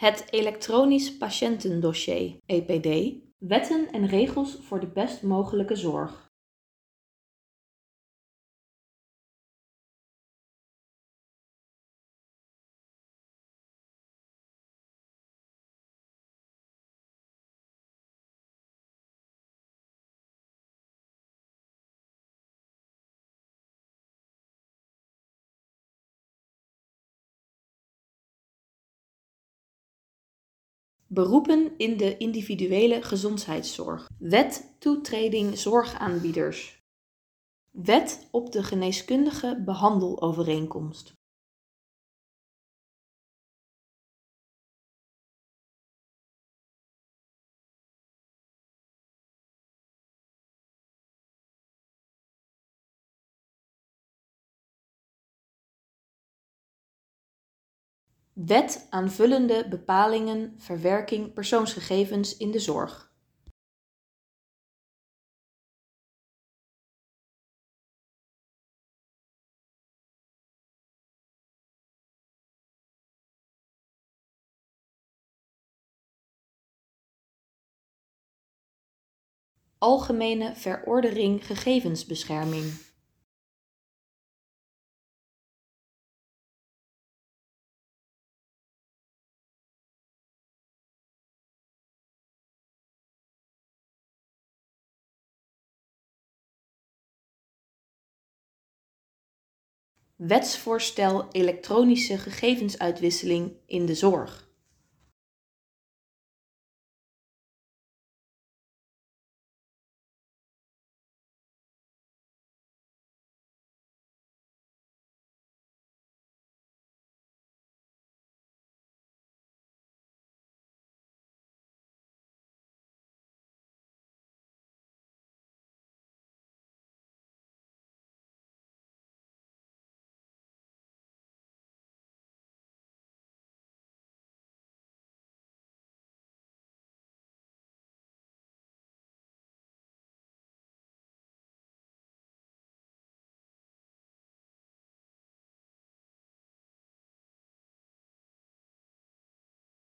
Het elektronisch patiëntendossier, EPD, wetten en regels voor de best mogelijke zorg. Beroepen in de individuele gezondheidszorg. Wet toetreding zorgaanbieders. Wet op de geneeskundige behandelovereenkomst. Wet aanvullende bepalingen verwerking persoonsgegevens in de zorg. Algemene verordening gegevensbescherming. Wetsvoorstel elektronische gegevensuitwisseling in de zorg.